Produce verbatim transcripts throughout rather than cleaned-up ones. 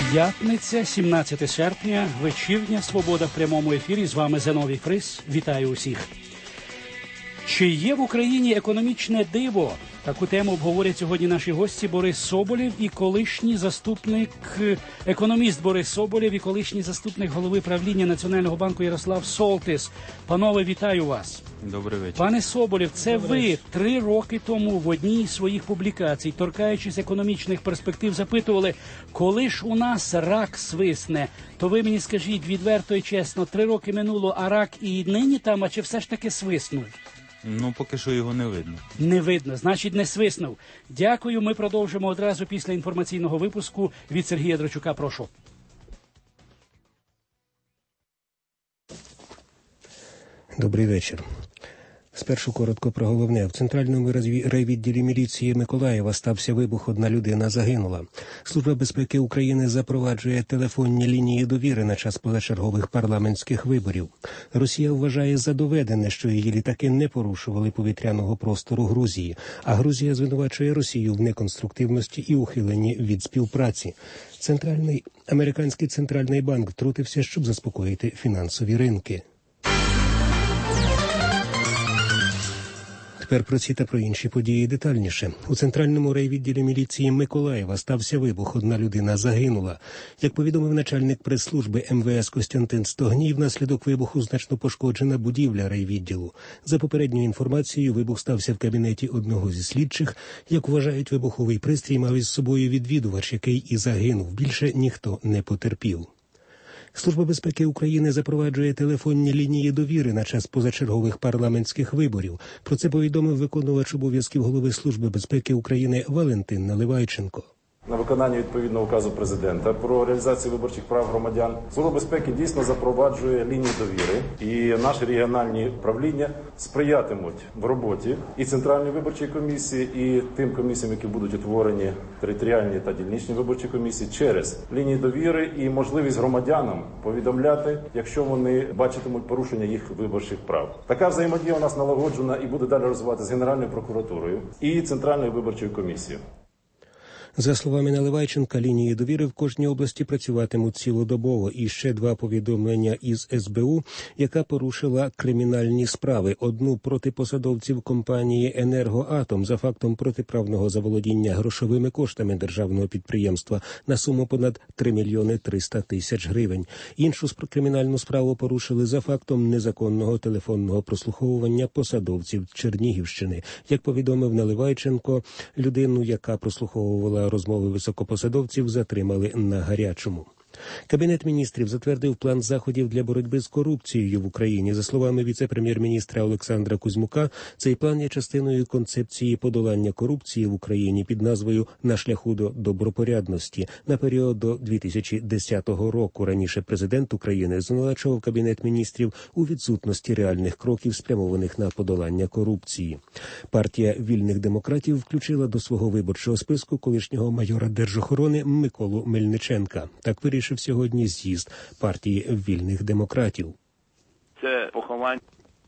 П'ятниця, сімнадцяте серпня, вечірня «Свобода» в прямому ефірі. З вами Зиновій Фрис. Вітаю усіх. Чи є в Україні економічне диво? Таку тему обговорять сьогодні наші гості Борис Соболєв і колишній заступник, економіст Борис Соболєв і колишній заступник голови правління Національного банку Ярослав Солтис. Панове, вітаю вас. Добрий вечір. Пане Соболєв, це Добрий ви вечір. три роки тому в одній із своїх публікацій, торкаючись економічних перспектив, запитували, коли ж у нас рак свисне? То ви мені скажіть відверто і чесно, три роки минуло, а рак і нині там, а чи все ж таки свиснув? Ну, поки що його не видно. Не видно, значить не свиснув. Дякую, ми продовжимо одразу після інформаційного випуску від Сергія Драчука. Прошу. Добрий вечір. Спершу коротко про головне. В центральному райвідділі міліції Миколаєва стався вибух, одна людина загинула. Служба безпеки України запроваджує телефонні лінії довіри на час позачергових парламентських виборів. Росія вважає за доведене, що її літаки не порушували повітряного простору Грузії, а Грузія звинувачує Росію в неконструктивності і ухиленні від співпраці. Центральний американський центральний банк втрутився, щоб заспокоїти фінансові ринки. Тепер про ці та про інші події детальніше. У центральному райвідділі міліції Миколаєва стався вибух, одна людина загинула. Як повідомив начальник прес-служби ем ве ес Костянтин Стогній, внаслідок вибуху значно пошкоджена будівля райвідділу. За попередньою інформацією, вибух стався в кабінеті одного зі слідчих. Як вважають, вибуховий пристрій мав із собою відвідувач, який і загинув. Більше ніхто не потерпів. Служба безпеки України запроваджує телефонні лінії довіри на час позачергових парламентських виборів. Про це повідомив виконувач обов'язків голови Служби безпеки України Валентин Наливайченко. На виконання відповідного указу президента про реалізацію виборчих прав громадян Служба безпеки дійсно запроваджує лінії довіри, і наші регіональні управління сприятимуть в роботі і Центральної виборчої комісії, і тим комісіям, які будуть утворені територіальні та дільничні виборчі комісії, через лінії довіри і можливість громадянам повідомляти, якщо вони бачитимуть порушення їх виборчих прав. Така взаємодія у нас налагоджена і буде далі розвиватися з Генеральною прокуратурою і Центральною виборчою комісією. За словами Наливайченка, лінії довіри в кожній області працюватимуть цілодобово. І ще два повідомлення із ес бе у, яка порушила кримінальні справи. Одну проти посадовців компанії «Енергоатом» за фактом протиправного заволодіння грошовими коштами державного підприємства на суму понад три мільйони триста тисяч гривень. Іншу кримінальну справу порушили за фактом незаконного телефонного прослуховування посадовців Чернігівщини. Як повідомив Наливайченко, людину, яка прослуховувала розмови високопосадовців, затримали на гарячому. Кабінет міністрів затвердив план заходів для боротьби з корупцією в Україні. За словами віце-прем'єр-міністра Олександра Кузьмука, цей план є частиною концепції подолання корупції в Україні під назвою «На шляху до добропорядності» на період до дві тисячі десятого року. Раніше президент України звинувачував Кабінет міністрів у відсутності реальних кроків, спрямованих на подолання корупції. Партія вільних демократів включила до свого виборчого списку колишнього майора держохорони Миколу Мельниченка. Так вирішив сьогодні з'їзд партії вільних демократів. Це поховання.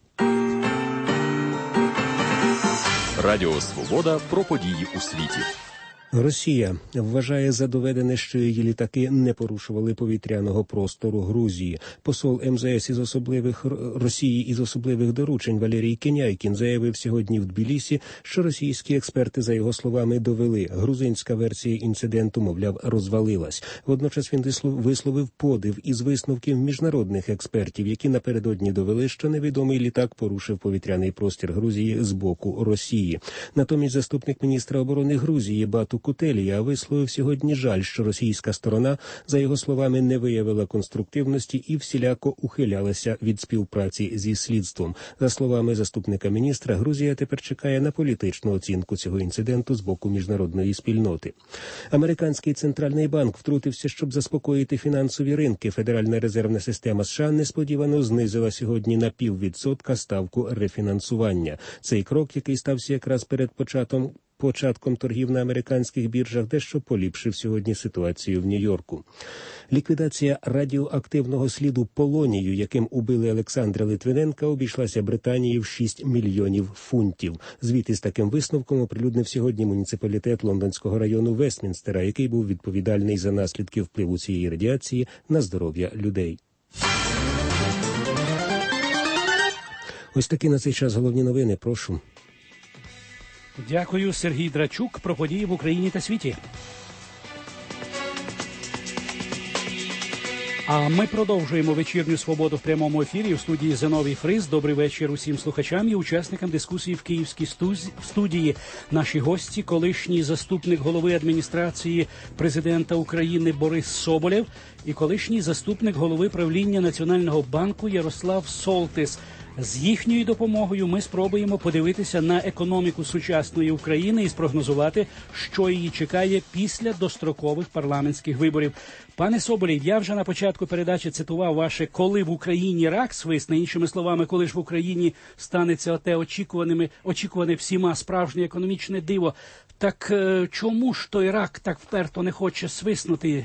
Радіо «Свобода» про події у світі. Росія вважає за доведене, що її літаки не порушували повітряного простору Грузії. Посол ем зе ес із особливих Росії із особливих доручень Валерій Кеняйкін заявив сьогодні в Тбілісі, що російські експерти, за його словами, довели, грузинська версія інциденту, мовляв, розвалилась. Водночас він висловив подив із висновків міжнародних експертів, які напередодні довели, що невідомий літак порушив повітряний простір Грузії з боку Росії. Натомість заступник міністра оборони Грузії Бату Кутелія висловив сьогодні жаль, що російська сторона, за його словами, не виявила конструктивності і всіляко ухилялася від співпраці зі слідством. За словами заступника міністра, Грузія тепер чекає на політичну оцінку цього інциденту з боку міжнародної спільноти. Американський центральний банк втрутився, щоб заспокоїти фінансові ринки. Федеральна резервна система США несподівано знизила сьогодні на піввідсотка ставку рефінансування. Цей крок, який стався якраз перед початком початком торгів на американських біржах дещо поліпшив сьогодні ситуацію в Нью-Йорку. Ліквідація радіоактивного сліду полонію, яким убили Олександра Литвиненка, обійшлася Британії в шість мільйонів фунтів. Звіт із таким висновком оприлюднив сьогодні муніципалітет лондонського району Вестмінстера, який був відповідальний за наслідки впливу цієї радіації на здоров'я людей. Ось такі на цей час головні новини. Прошу. Дякую, Сергій Драчук. Про події в Україні та світі. А ми продовжуємо вечірню «Свободу» в прямому ефірі. У студії Зиновій Фрис. Добрий вечір усім слухачам і учасникам дискусії в Київській студії. Наші гості – колишній заступник голови адміністрації президента України Борис Соболєв і колишній заступник голови правління Національного банку Ярослав Солтис. З їхньою допомогою ми спробуємо подивитися на економіку сучасної України і спрогнозувати, що її чекає після дострокових парламентських виборів. Пане Соболєв, я вже на початку передачі цитував ваше «Коли в Україні рак свисне», іншими словами, коли ж в Україні станеться оте очікуваними, очікуване всіма справжнє економічне диво. Так чому ж той рак так вперто не хоче свиснути?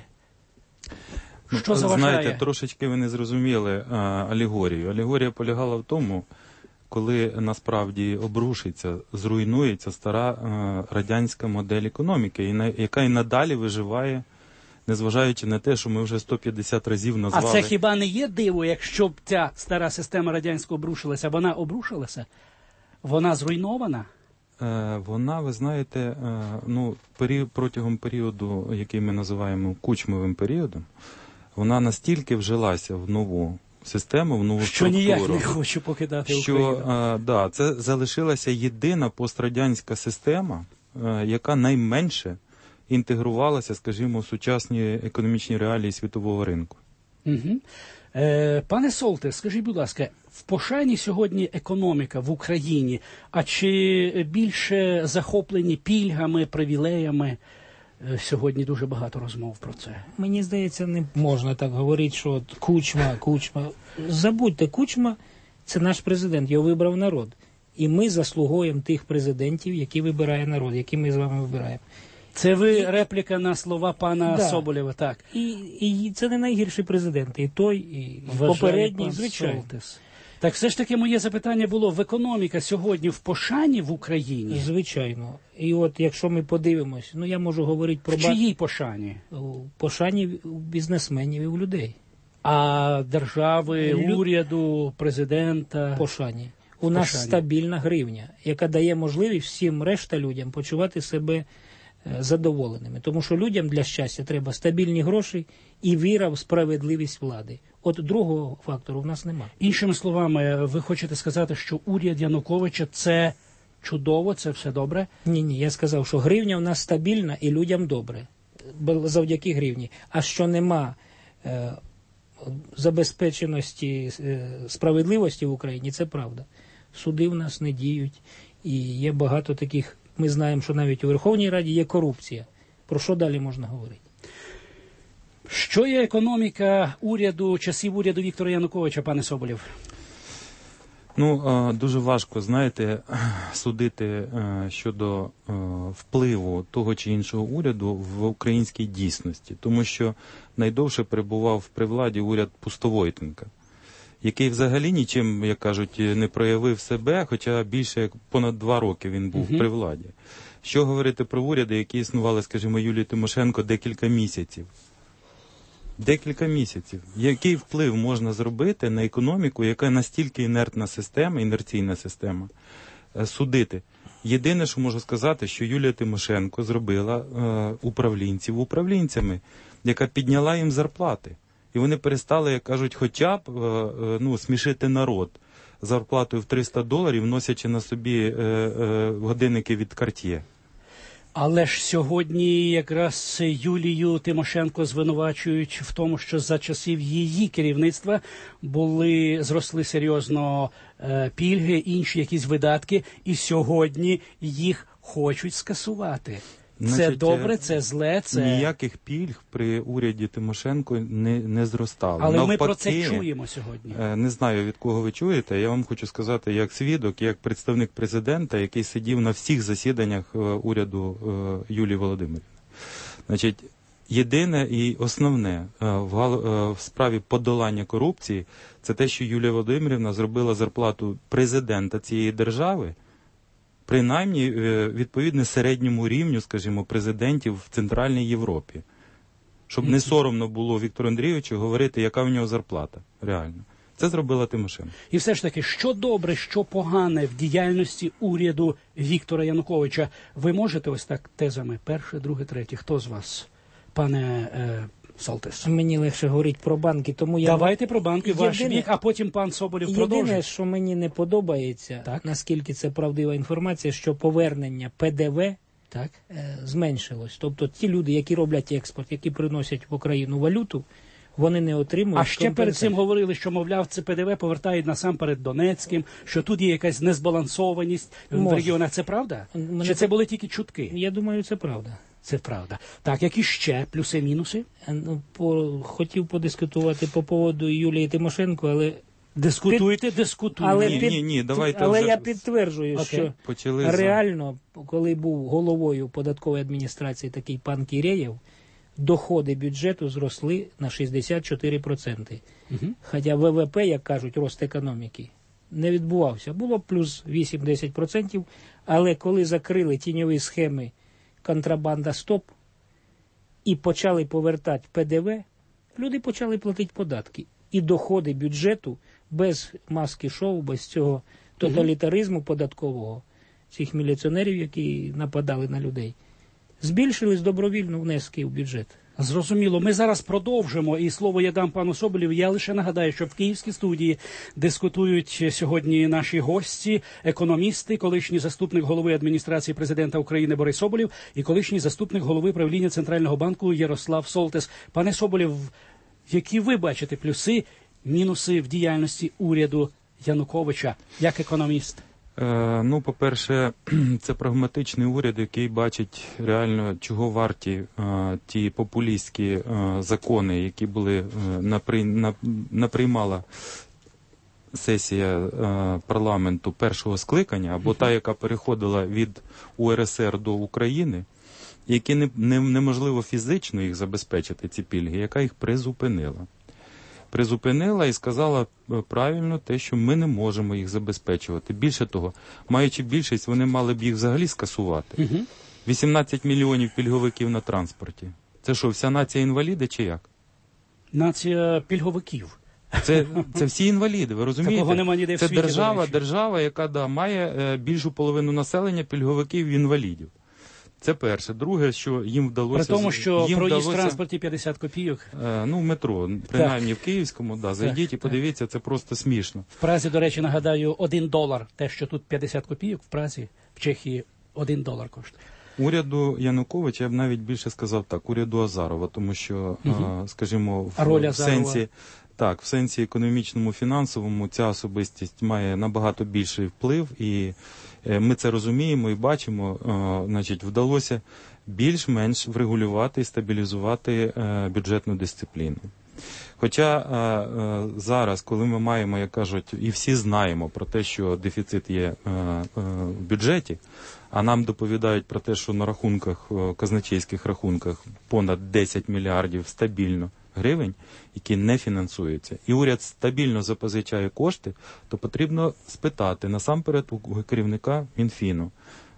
Що заважає? Знаєте, трошечки ви не зрозуміли а, алегорію. Алегорія полягала в тому, коли насправді обрушиться, зруйнується стара а, радянська модель економіки, і на, яка і надалі виживає, незважаючи на те, що ми вже сто п'ятдесят разів назвали. А це хіба не є диво, якщо б ця стара система радянська обрушилася? Вона обрушилася? Вона зруйнована? Е, вона, ви знаєте, е, ну, пері, протягом періоду, який ми називаємо кучмовим періодом, вона настільки вжилася в нову систему, в нову що структуру, ніяк не хочу покидати що, Україну. А, да, це залишилася єдина пострадянська система, а, яка найменше інтегрувалася, скажімо, в сучасні економічні реалії світового ринку. Угу. Е, пане Солте, скажіть, будь ласка, в пошані сьогодні економіка в Україні, а чи більше захоплені пільгами, привілеями? Сьогодні дуже багато розмов про це. Мені здається, не можна так говорити, що от Кучма, Кучма. Забудьте, Кучма – це наш президент, його вибрав народ. І ми заслуговуємо тих президентів, які вибирає народ, які ми з вами вибираємо. Це ви і... репліка на слова пана да. Соболєва, так. І, і це не найгірший президент, і той, і Вважає попередній, звичайно. Солтис. Так все ж таки моє запитання було, в економіка сьогодні в пошані в Україні? Звичайно. І от якщо ми подивимось, ну я можу говорити про... В чиїй пошані? В пошані у бізнесменів і у людей. А держави, Лю... уряду, президента? Пошані. У нас пошані. Стабільна гривня, яка дає можливість всім решта людям почувати себе задоволеними. Тому що людям для щастя треба стабільні гроші і віра в справедливість влади. От другого фактору в нас немає. Іншими словами, ви хочете сказати, що уряд Януковича – це чудово, це все добре? Ні-ні, я сказав, що гривня в нас стабільна і людям добре. Завдяки гривні. А що нема е, забезпеченості е, справедливості в Україні, це правда. Суди в нас не діють. І є багато таких, ми знаємо, що навіть у Верховній Раді є корупція. Про що далі можна говорити? Що є економіка уряду, часів уряду Віктора Януковича, пане Соболєв? Ну, дуже важко, знаєте, судити щодо впливу того чи іншого уряду в українській дійсності, тому що найдовше перебував при владі уряд Пустовойтенка, який взагалі нічим, як кажуть, не проявив себе, хоча більше як понад два роки він був угу. при владі. Що говорити про уряди, які існували, скажімо, Юлії Тимошенко декілька місяців? Декілька місяців. Який вплив можна зробити на економіку, яка настільки інертна система, інерційна система, судити? Єдине, що можу сказати, що Юлія Тимошенко зробила е, управлінців управлінцями, яка підняла їм зарплати. І вони перестали, як кажуть, хоча б е, е, ну, смішити народ зарплатою в триста доларів, носячи на собі е, е, годинники від Cartier. Але ж сьогодні якраз Юлію Тимошенко звинувачують в тому, що за часів її керівництва були, зросли серйозно е, пільги, інші якісь видатки, і сьогодні їх хочуть скасувати. Це Значить, добре, це зле, це... Ніяких пільг при уряді Тимошенко не, не зростало. Але Навпаки, ми про це чуємо сьогодні. Не знаю, від кого ви чуєте. Я вам хочу сказати, як свідок, як представник президента, який сидів на всіх засіданнях уряду Юлії Володимирівни. Значить, єдине і основне в справі подолання корупції – це те, що Юлія Володимирівна зробила зарплату президента цієї держави принаймні відповідне середньому рівню, скажімо, президентів в Центральній Європі. Щоб не соромно було Віктору Андрійовичу говорити, яка в нього зарплата, реально. Це зробила Тимошенко. І все ж таки, що добре, що погане в діяльності уряду Віктора Януковича? Ви можете ось так тезами? Перше, друге, третє. Хто з вас, пане е, Солтис? Мені легше говорити про банки, тому я... Давайте про банки, Єдине... ваш бік, а потім пан Соболєв продовжить. Єдине, що мені не подобається, так? Наскільки це правдива інформація, що повернення Пе Де Ве так, е, зменшилось. Тобто ті люди, які роблять експорт, які приносять в Україну валюту, вони не отримують. А ще перед цим говорили, що, мовляв, це Пе Де Ве повертають насамперед Донецьким, що тут є якась незбалансованість Може. в регіонах. Це правда? Мене Чи це були тільки чутки? Я думаю, це правда. Це правда. Так, які ще плюси-мінуси? Ну, по, хотів подискутувати по поводу Юлії Тимошенко, але... Дискутуйте, під... дискутуйте. Але, ні, під... ні, ні, давайте але вже... я підтверджую, okay. що Почали реально, за... коли був головою податкової адміністрації такий пан Кірєєв, доходи бюджету зросли на шістдесят чотири відсотки. Угу. Хоча Ве Ве Пе, як кажуть, рост економіки не відбувався. Було плюс вісім-десять відсотків, але коли закрили тіньові схеми контрабанда стоп і почали повертати Пе Де Ве, люди почали платити податки. І доходи бюджету без маски-шоу, без цього тоталітаризму податкового, цих міліціонерів, які нападали на людей, збільшились добровільно внески в бюджет. Зрозуміло. Ми зараз продовжимо, і слово я дам пану Соболєву. Я лише нагадаю, що в Київській студії дискутують сьогодні наші гості, економісти, колишній заступник голови адміністрації президента України Борис Соболєв і колишній заступник голови правління Центрального банку Ярослав Солтис. Пане Соболєв, які ви бачите плюси, мінуси в діяльності уряду Януковича як економіст? Е, ну, по-перше, це прагматичний уряд, який бачить реально, чого варті е, ті популістські е, закони, які були е, напри, на, наприймала сесія е, парламенту першого скликання, або та, яка переходила від У Ер Ес Ер до України, які не, не, неможливо фізично їх забезпечити, ці пільги, яка їх призупинила. Призупинила і сказала правильно те, що ми не можемо їх забезпечувати. Більше того, маючи більшість, вони мали б їх взагалі скасувати. Угу. вісімнадцять мільйонів пільговиків на транспорті. Це що, вся нація інваліди чи як? Нація пільговиків. Це, це всі інваліди, ви розумієте? Такого нема ніде в це світі, держава, держава, яка да, має е, більшу половину населення пільговиків і інвалідів. Це перше. Друге, що їм вдалося... При тому, що проїзд вдалося, в транспорті п'ятдесят копійок. Е, ну, в метро, принаймні так. В Київському, да, зайдіть так, і подивіться, так. Це просто смішно. В Празі, до речі, нагадаю, один долар. Те, що тут п'ятдесят копійок, в Празі, в Чехії один долар коштує. Уряду Януковича, я б навіть більше сказав так, уряду Азарова, тому що, угу. е, скажімо, в, роль в сенсі... Так, в сенсі економічному, фінансовому ця особистість має набагато більший вплив, і ми це розуміємо і бачимо. Значить, вдалося більш-менш врегулювати і стабілізувати бюджетну дисципліну. Хоча зараз, коли ми маємо, як кажуть, і всі знаємо про те, що дефіцит є в бюджеті, а нам доповідають про те, що на рахунках, казначейських рахунках понад десять мільярдів стабільно гривень, які не фінансуються, і уряд стабільно запозичає кошти, то потрібно спитати насамперед у керівника Мінфіну,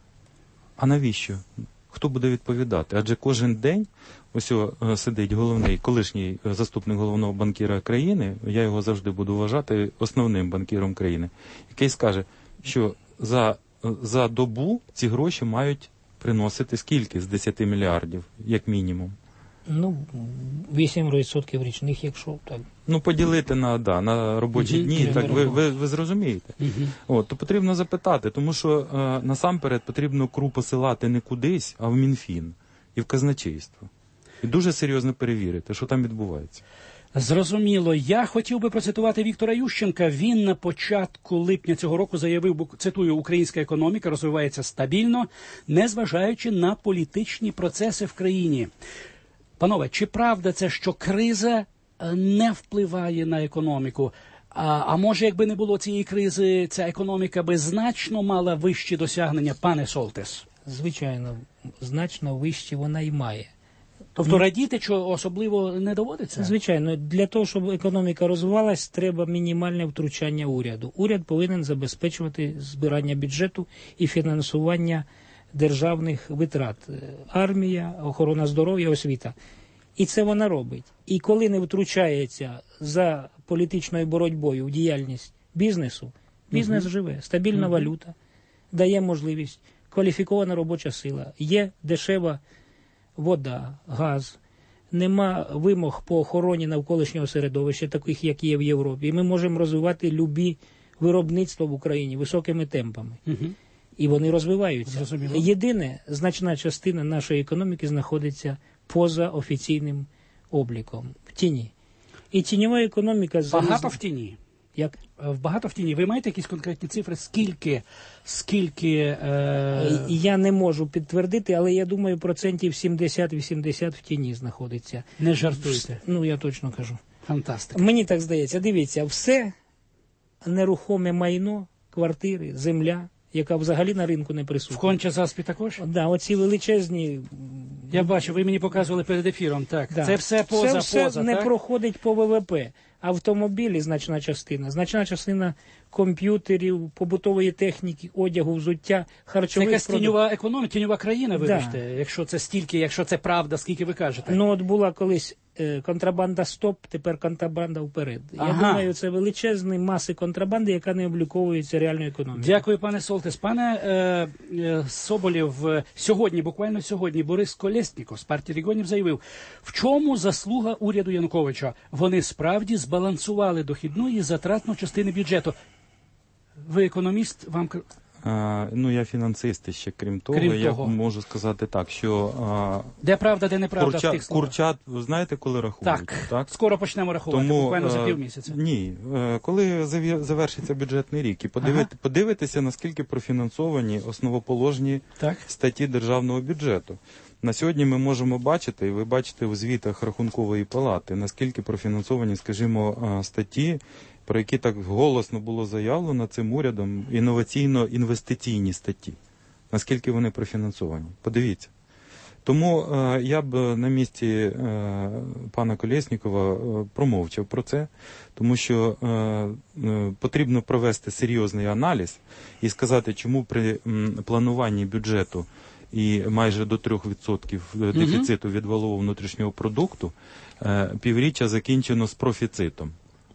а навіщо? Хто буде відповідати? Адже кожен день ось о, сидить головний, колишній заступник головного банкіра країни, я його завжди буду вважати основним банкіром країни, який скаже, що за, за добу ці гроші мають приносити скільки з десяти мільярдів, як мінімум? Ну, вісім відсотків річних, якщо так. Ну, поділити на, да, на робочі uh-huh. дні, так ви, ви, ви зрозумієте. Uh-huh. От, то потрібно запитати, тому що е, насамперед потрібно КРУ посилати не кудись, а в Мінфін і в казначейство. І дуже серйозно перевірити, що там відбувається. Зрозуміло. Я хотів би процитувати Віктора Ющенка. Він на початку липня цього року заявив, цитую, «Українська економіка розвивається стабільно, незважаючи на політичні процеси в країні». Панове, чи правда це, що криза не впливає на економіку? А, а може, якби не було цієї кризи, ця економіка би значно мала вищі досягнення, пане Солтис? Звичайно, значно вищі вона і має. Тобто радіти, що особливо не доводиться? Звичайно, для того, щоб економіка розвивалась, треба мінімальне втручання уряду. Уряд повинен забезпечувати збирання бюджету і фінансування державних витрат. Армія, охорона здоров'я, освіта. І це вона робить. І коли не втручається за політичною боротьбою в діяльність бізнесу, бізнес uh-huh. живе, стабільна uh-huh. валюта, дає можливість, кваліфікована робоча сила, є дешева вода, газ, нема вимог по охороні навколишнього середовища, таких, як є в Європі. І ми можемо розвивати любі виробництва в Україні високими темпами. Uh-huh. І вони розвиваються. Зрозуміло. Єдине, значна частина нашої економіки знаходиться поза офіційним обліком, в тіні. І тіньова економіка... Багато заліз... в тіні? Як? Багато в тіні. Ви маєте якісь конкретні цифри? Скільки? Скільки е... Я не можу підтвердити, але я думаю, процентів сімдесят-вісімдесят в тіні знаходиться. Не жартуйте. Ну, я точно кажу. Фантастика. Мені так здається. Дивіться, все нерухоме майно, квартири, земля, яка взагалі на ринку не присутня. В Конча-Заспі також? Так, да, оці величезні... Я бачу, ви мені показували перед ефіром, так. Да. Це все поза, це все поза, не так? проходить по ВВП. Автомобілі значна частина, значна частина комп'ютерів, побутової техніки, одягу, взуття, харчових продуктів. Це якась тіньова економіка, тіньова країна, вибачте, да. якщо це стільки, якщо це правда, скільки ви кажете. Ну от була колись е, контрабанда стоп, тепер контрабанда вперед. Ага. Я думаю, це величезні маси контрабанди, яка не обліковується реальною економікою. Дякую, пане Солтис. Пане е, е, Соболєв, е, сьогодні, буквально сьогодні, Борис Колєсніков з партії регіонів заявив, в чому заслуга уряду Януковича? Вони справді збалансували дохідну і затратну частини бюджету. Ви економіст, вам... А, ну, я фінансист ще, крім того, крім я того. можу сказати так, що... А, де правда, де неправда курчат, в тих словах? Курчат, ви знаєте, коли рахують? Так, так? Скоро почнемо рахувати, Тому, буквально за а, півмісяця. Ні, коли завершиться бюджетний рік, і подивити, ага. подивитися, наскільки профінансовані основоположні так. статті державного бюджету. На сьогодні ми можемо бачити, і ви бачите у звітах Рахункової палати, наскільки профінансовані, скажімо, статті, про які так голосно було заявлено цим урядом, інноваційно-інвестиційні статті. Наскільки вони профінансовані. Подивіться. Тому е, я б на місці е, пана Колєснікова е, промовчав про це, тому що е, е, потрібно провести серйозний аналіз і сказати, чому при м, плануванні бюджету і майже до трьох відсотків дефіциту від валового внутрішнього продукту е, півріччя закінчено з профіцитом.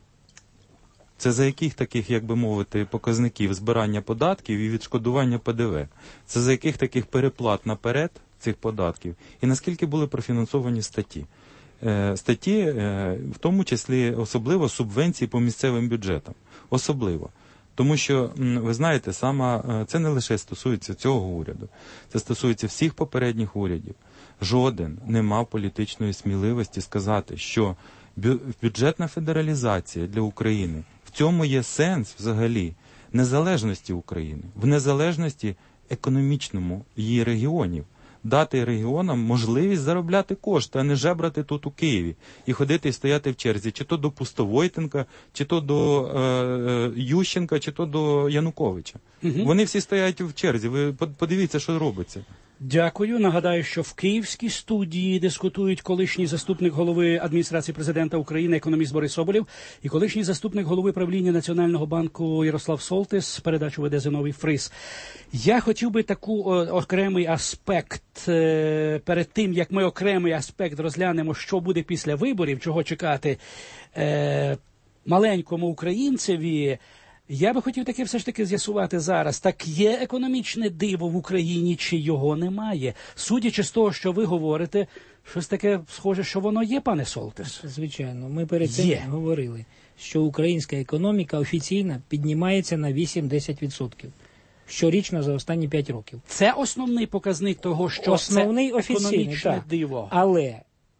Це за яких таких, як би мовити, показників збирання податків і відшкодування Пе Де Ве? Це за яких таких переплат наперед цих податків? І наскільки були профінансовані статті? Е, статті, е, в тому числі, особливо субвенції по місцевим бюджетам. Особливо. Тому що, ви знаєте, сама, це не лише стосується цього уряду. Це стосується всіх попередніх урядів. Жоден не мав політичної сміливості сказати, що бюджетна федералізація для України, в цьому є сенс взагалі незалежності України, в незалежності економічному її регіонів. Дати регіонам можливість заробляти кошти, а не жебрати тут у Києві і ходити і стояти в черзі, чи то до Пустовойтенка, чи то до е, Ющенка, чи то до Януковича. Угу. Вони всі стоять в черзі, ви подивіться, що робиться. Дякую. Нагадаю, що в київській студії дискутують колишній заступник голови адміністрації президента України, економіст Борис Соболєв, і колишній заступник голови правління Національного банку Ярослав Солтис. Передачу веде Зиновій Фрис. Я хотів би таку о, окремий аспект, е, перед тим, як ми окремий аспект розглянемо, що буде після виборів, чого чекати е, маленькому українцеві, я би хотів таке все ж таки з'ясувати зараз. Так є економічне диво в Україні, чи його немає? Судячи з того, що ви говорите, щось таке схоже, що воно є, пане Солтис? Звичайно. Ми перед цим є. говорили, що українська економіка офіційно піднімається на вісім-десять відсотків. Щорічно за останні п'ять років. Це основний показник того, що основний це офіційний, економічне так. диво. Але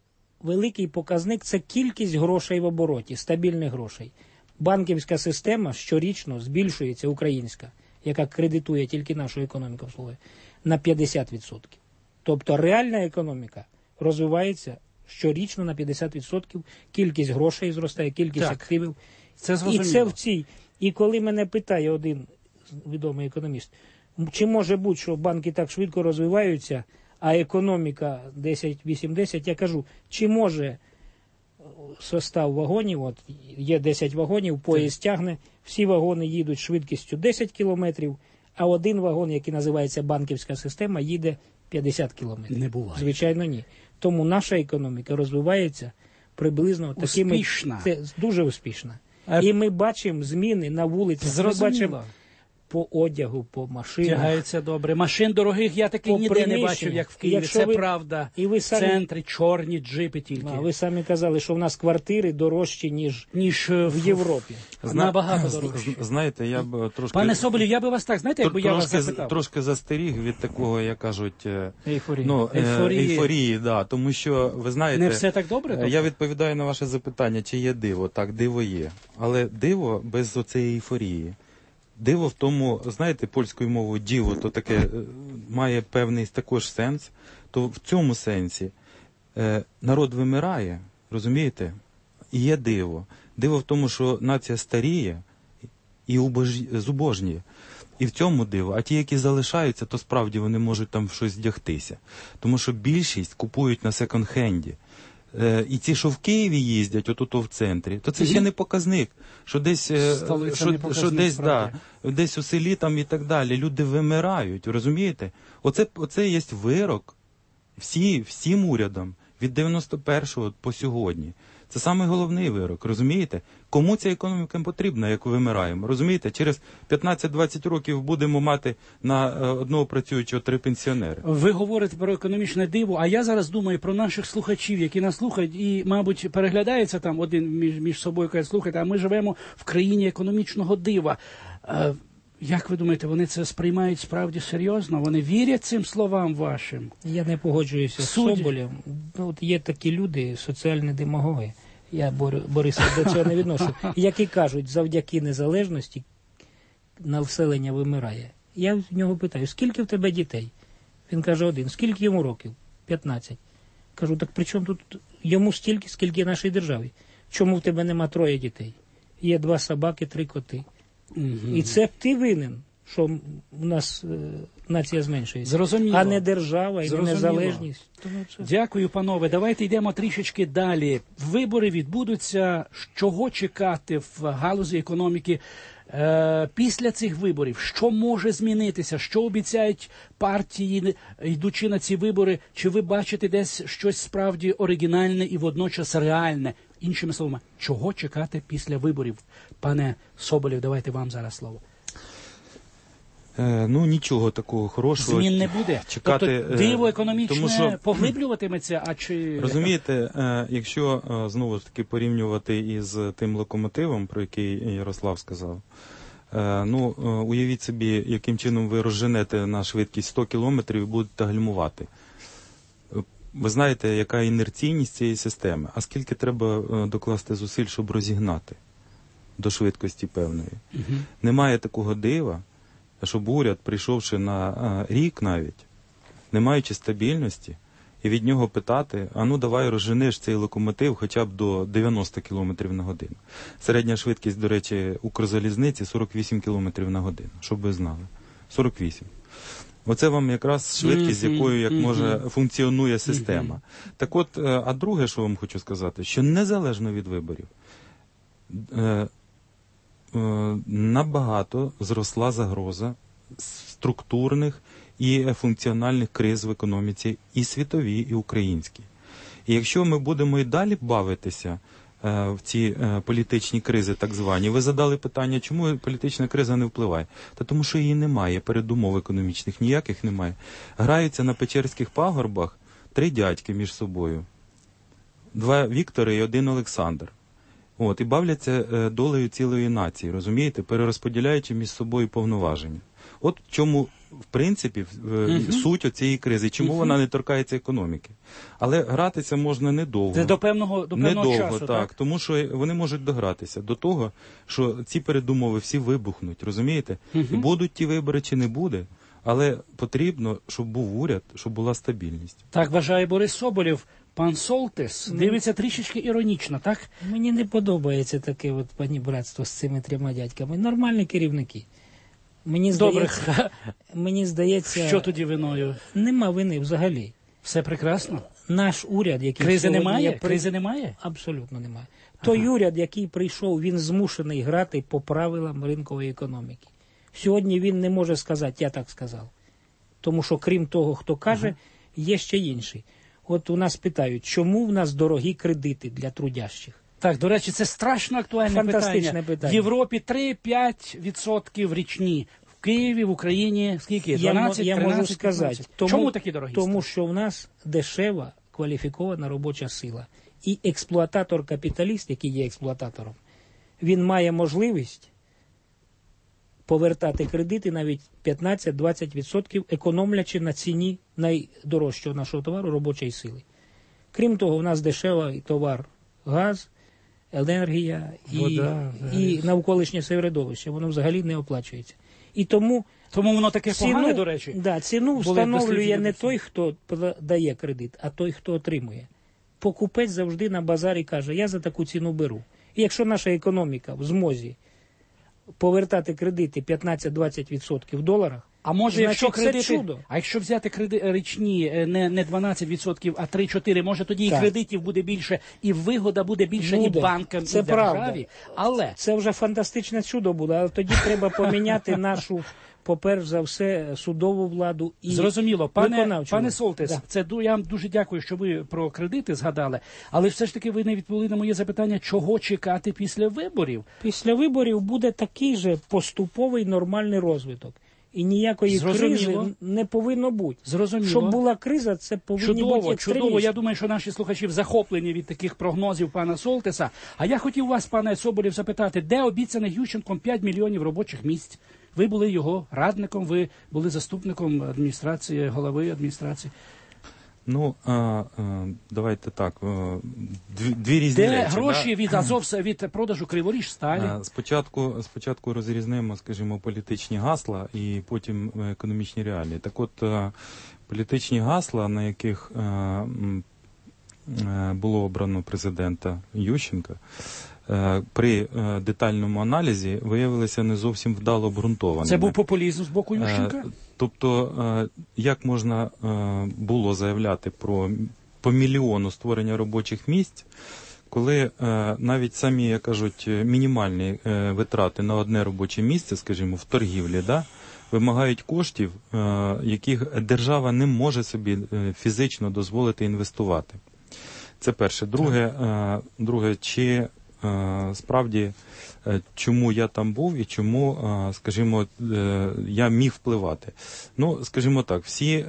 великий показник – це кількість грошей в обороті, стабільних грошей. Банківська система щорічно збільшується, українська, яка кредитує тільки нашу економіку, на п'ятдесят відсотків. Тобто реальна економіка розвивається щорічно на п'ятдесят відсотків, кількість грошей зростає, кількість так, активів. Це і це в цій. І коли мене питає один відомий економіст, чи може бути, що банки так швидко розвиваються, а економіка десять-вісім-десять, я кажу, чи може состав вагонів, от є десять вагонів, поїзд тягне, всі вагони їдуть швидкістю десять кілометрів, а один вагон, який називається банківська система, їде п'ятдесят кілометрів. Не буває. Звичайно, ні. Тому наша економіка розвивається приблизно такими... Успішна. Це дуже успішна. А... І ми бачимо зміни на вулицях. Зрозуміло. Ми бачимо по одягу, по машинах. Тягається добре. Машин дорогих я таки По ніде не бачив, як в Києві. Якщо Це ви... правда. І ви самі... В центрі чорні джипи тільки. А ви самі казали, що в нас квартири дорожчі, ніж, ніж в Європі. Зна... Набагато дорожчі. Знаєте, я б трошки... Пане Соболєв, я би вас так, знаєте, якби я вас запитав? Трошки застеріг від такого, як кажуть, ейфорії. Ну, ейфорії. ейфорії, да, тому що, ви знаєте... Не все так добре? Тобто? Я відповідаю на ваше запитання, чи є диво. Так, диво є. Але диво без оцеї ейфорії. Диво в тому, знаєте, польською мовою діво, то таке має певний також сенс, то в цьому сенсі е, народ вимирає, розумієте? І є диво. Диво в тому, що нація старіє і зубожніє. І в цьому диво. А ті, які залишаються, то справді вони можуть там в щось вдягтися. Тому що більшість купують на секонд-хенді. Е, і ті, що в Києві їздять, отут в центрі, то це ще не показник, що десь, е, що, показник, що десь, да, десь у селі там і так далі. Люди вимирають, розумієте? Оце, оце є вирок всі, всім урядам від дев'яносто першого по сьогодні. Це саме головний вирок, розумієте? Кому ця економіка потрібна, як вимираємо? Розумієте? Через п'ятнадцять-двадцять років будемо мати на одного працюючого три пенсіонери. Ви говорите про економічне диво, а я зараз думаю про наших слухачів, які нас слухають і, мабуть, переглядаються там один між, між собою, кажуть, слухайте, а ми живемо в країні економічного дива. Як ви думаєте, вони це сприймають справді серйозно? Вони вірять цим словам вашим? Я не погоджуюся з Соболєм. Ну, от є такі люди, соціальні демагоги. Я, Бориса, до цього не відношу. Які кажуть, завдяки незалежності населення вимирає. Я в нього питаю, скільки в тебе дітей? Він каже, один. Скільки йому років? п'ятнадцять. Кажу, так при чому тут йому стільки, скільки нашій державі? Чому в тебе нема троє дітей? Є два собаки, три коти. Угу. І це ти винен, що у нас е, нація зменшується. Зрозуміло. А не держава і не незалежність. Тому це... Дякую, панове. Давайте йдемо трішечки далі. Вибори відбудуться. Чого чекати в галузі економіки е, після цих виборів? Що може змінитися? Що обіцяють партії, йдучи на ці вибори? Чи ви бачите десь щось справді оригінальне і водночас реальне? Іншими словами, чого чекати після виборів? Пане Соболєв, давайте вам зараз слово. Е, ну, нічого такого хорошого. Змін не буде? Чекати, тобто диво економічне тому що, поглиблюватиметься, а чи... Розумієте, е, якщо е, знову ж таки порівнювати із тим локомотивом, про який Ярослав сказав, е, ну, е, уявіть собі, яким чином ви розженете на швидкість сто кілометрів і будете гальмувати. Ви знаєте, яка інерційність цієї системи, а скільки треба е, докласти зусиль, щоб розігнати до швидкості певної. Угу. Немає такого дива, щоб уряд, прийшовши на а, рік навіть, не маючи стабільності, і від нього питати, а ну давай розженеш цей локомотив хоча б до дев'яносто кілометрів на годину. Середня швидкість, до речі, Укрзалізниці сорок вісім кілометрів на годину, щоб ви знали. сорок вісім. Оце вам якраз швидкість, з якою як може функціонує система. Так от, а друге, що вам хочу сказати, що незалежно від виборів, е, набагато зросла загроза структурних і функціональних криз в економіці і світовій, і українській. І якщо ми будемо і далі бавитися е, в ці е, політичні кризи так звані, ви задали питання, чому політична криза не впливає? Та тому що її немає, передумов економічних ніяких немає. Граються на Печерських пагорбах три дядьки між собою. Два Віктори і один Олександр. От, і бавляться е, долею цілої нації, розумієте, перерозподіляючи між собою повноваження. От в чому в принципі, угу. суть оцієї кризи. Чому угу. вона не торкається економіки? Але гратися можна недовго. Це до певного, до певного недовго, часу, так, так? Тому що вони можуть догратися до того, що ці передумови всі вибухнуть, розумієте? Угу. І будуть ті вибори чи не буде, але потрібно, щоб був уряд, щоб була стабільність. Так вважає Борис Соболєв. Пан Солтис дивиться трішечки іронічно, так? Мені не подобається таке от панібратство з цими трьома дядьками. Нормальні керівники. Мені здається, мені здається, що тоді виною? Нема вини взагалі. Все прекрасно. Наш уряд, який кризи немає, при... кризи немає. Абсолютно немає. Той ага. уряд, який прийшов, він змушений грати по правилам ринкової економіки. Сьогодні він не може сказати, я так сказав. Тому що крім того, хто каже, ага. є ще інші. От у нас питають, чому в нас дорогі кредити для трудящих? Так, до речі, це страшно актуальне питання. питання. В Європі три-п'ять відсотків річні. В Києві, в Україні, скільки? дванадцять, я, я можу сказати. Тому, чому такі дорогі? Тому що в нас дешева, кваліфікована робоча сила. І експлуататор-капіталіст, який є експлуататором, він має можливість повертати кредити навіть п'ятнадцять-двадцять відсотків, економлячи на ціні найдорожчого нашого товару робочої сили. Крім того, у нас дешевий товар газ, енергія і, Вода, і навколишнє середовище. Воно взагалі не оплачується. І тому, тому воно таке ціну, погане, до речі? Да, ціну встановлює не той, хто дає кредит, а той, хто отримує. Покупець завжди на базарі каже, я за таку ціну беру. І якщо наша економіка в змозі повертати кредити п'ятнадцять-двадцять відсотків в доларах, а може, значить, якщо кредити, чудо. А якщо взяти кредити річні не, не дванадцять відсотків, а три-чотири, може тоді так. і кредитів буде більше, і вигода буде більше буде. І банкам, це і державі. Але це вже фантастичне чудо буде, але тоді треба поміняти нашу, поперш за все, судову владу і зрозуміло, пане, пане Солтис, да. це я вам дуже дякую, що ви про кредити згадали, але все ж таки ви не відповіли на моє запитання, чого чекати після виборів? Після виборів буде такий же поступовий нормальний розвиток. І ніякої Зрозуміло. кризи не повинно бути. Зрозуміло. Щоб була криза, це повинні чудово, бути екстремісти. Чудово, я думаю, що наші слухачі захоплені від таких прогнозів пана Солтиса. А я хотів вас, пане Соболєв, запитати, де обіцяне Ющенком п'ять мільйонів робочих місць? Ви були його радником, ви були заступником адміністрації, голови адміністрації. Ну, а, а, давайте так, дві, дві різні Де речі. гроші да? від Азов, від продажу Криворіжсталі? Спочатку, спочатку розрізнимо, скажімо, політичні гасла і потім економічні реалії. Так от, політичні гасла, на яких було обрано президента Ющенка, при детальному аналізі виявилися не зовсім вдало обґрунтованими. Це був популізм з боку Ющенка? Тобто, як можна було заявляти про по мільйону створення робочих місць, коли навіть самі, як кажуть, мінімальні витрати на одне робоче місце, скажімо, в торгівлі, да, вимагають коштів, яких держава не може собі фізично дозволити інвестувати. Це перше. Друге, друге чи справді, чому я там був і чому, скажімо, я міг впливати. Ну, скажімо так, всі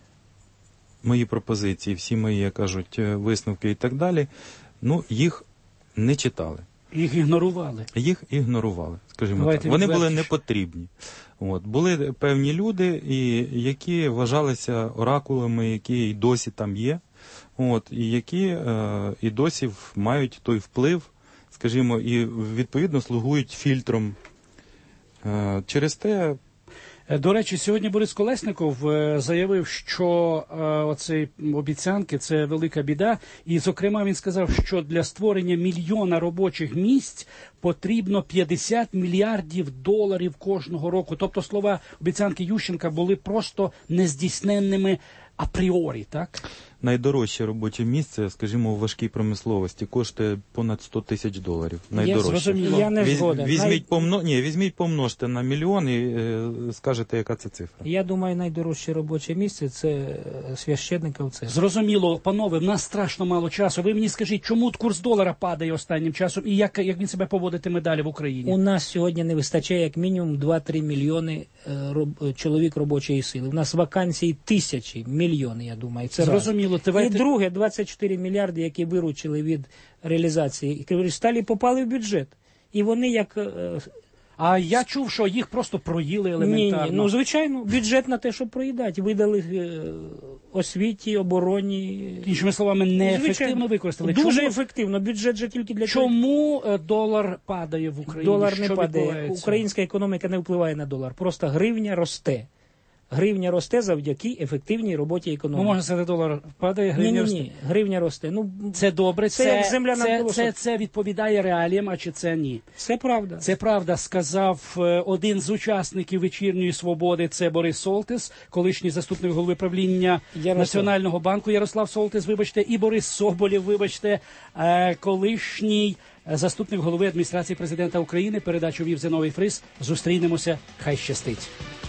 мої пропозиції, всі мої, як кажуть, висновки і так далі, ну, їх не читали. Їх ігнорували. Їх ігнорували, скажімо Давайте так. Вони були непотрібні. От. Були певні люди, і, які вважалися оракулами, які і досі там є, от, і які е, і досі мають той вплив, скажімо, і відповідно слугують фільтром. Е, через те... До речі, сьогодні Борис Колесніков заявив, що оці обіцянки – це велика біда. І, зокрема, він сказав, що для створення мільйона робочих місць потрібно п'ятдесят мільярдів доларів кожного року. Тобто слова обіцянки Ющенка були просто нездійсненними апріорі, так? Найдорожче робоче місце, скажімо, у важкій промисловості коштує понад сто тисяч доларів. Найдорожче. Я, я не згоден. Візьміть, Най... помно... Ні, візьміть, помножте на мільйон і е, скажете, яка це цифра. Я думаю, найдорожче робоче місце – це священників церкви. Зрозуміло, панове, в нас страшно мало часу. Ви мені скажіть, чому курс долара падає останнім часом і як, як він себе поводитиме далі в Україні? У нас сьогодні не вистачає як мінімум два-три мільйони е, роб... чоловік робочої сили. У нас вакансій тисячі, мільйони, я думаю. Це зрозуміло. Давайте... І друге, двадцять чотири мільярди, які виручили від реалізації Криворіжсталі, попали в бюджет. І вони, як е, А я чув, що їх просто проїли елементарно. Ні, ні, ну звичайно, бюджет на те, щоб проїдати. Видали е, освіті, обороні. Іншими словами, неефективно використали. Дуже Чому, ефективно. Бюджет же тільки для чому е, долар падає в Україні? Долар Що не падає. відбувається? Українська економіка не впливає на долар. Просто гривня росте. Гривня росте завдяки ефективній роботі економіки. Ну, можна сказати, долар падає, гривня ні, ні, росте. ні, гривня росте. Ну, Це добре, це, це, як земля це, навколо це, сонця. це відповідає реаліям, а чи це ні? Це правда. Це правда, сказав е, один з учасників «Вечірньої свободи», це Борис Солтис, колишній заступник голови правління Ярослав. Національного банку Ярослав Солтис, вибачте, і Борис Соболєв, вибачте, е, колишній заступник голови адміністрації президента України. Передачу вів Зиновій Фрис. Зустрінемося. Хай щастить.